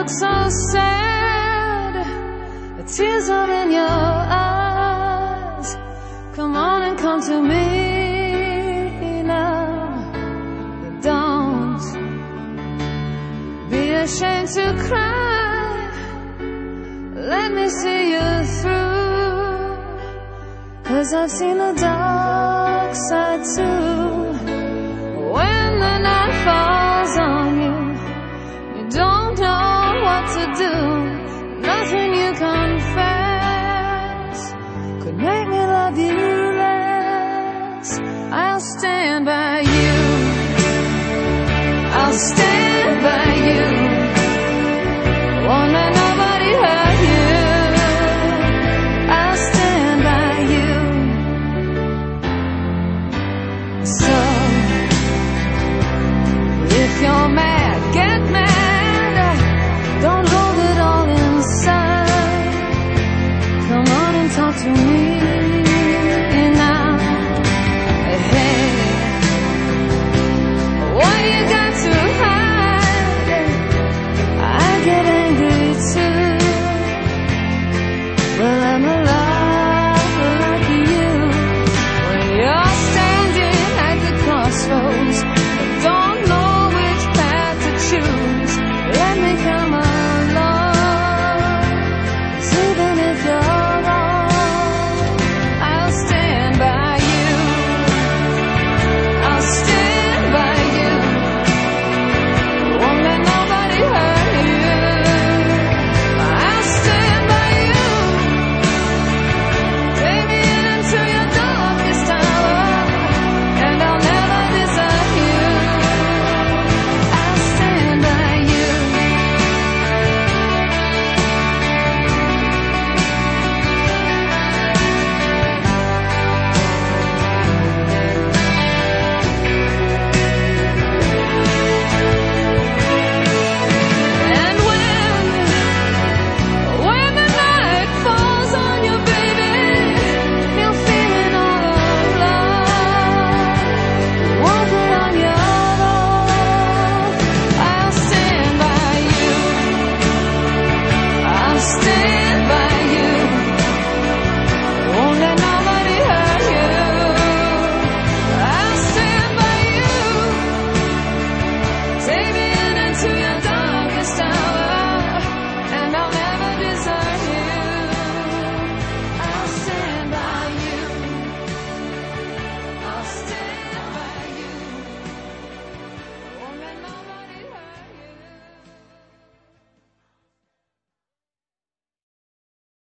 look so sad, the tears are in your eyes. Come on and come to me now. Don't be ashamed to cry. Let me see you through, 'cause I've seen the dark side too. When the night falls on you, you don't know what to do. Nothing you confess could make me love you less. I'll stand by you. I'll stand